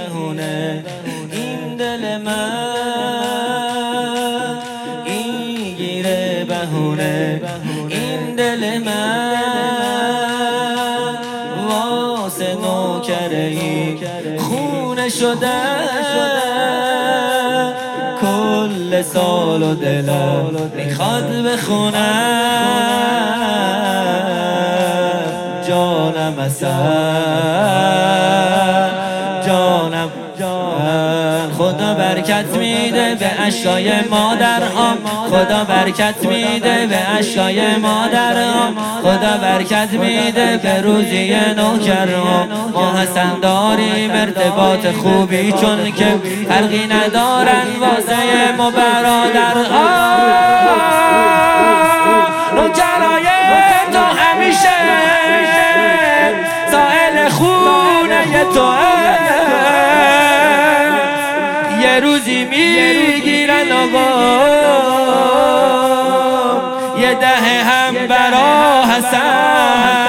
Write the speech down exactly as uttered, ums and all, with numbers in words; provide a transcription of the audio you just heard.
بهونه این دل من، این گیره بهونه این دل من، واسه نوکره این خونه شده کل سال و دلم میخواد بخونم جانم اصل جانم جان. خدا برکت میده به اشکای مادرام، خدا برکت میده به اشکای مادرام، خدا برکت میده به روزی نوکرام. ما حسن داریم ارتباط خوبی چون که فرقی ندارن واسه ما برادرها. نوکرای تو همیشه سائل خونه تو، یه روزی میگیرن آقا یه دهه هم برا حسن.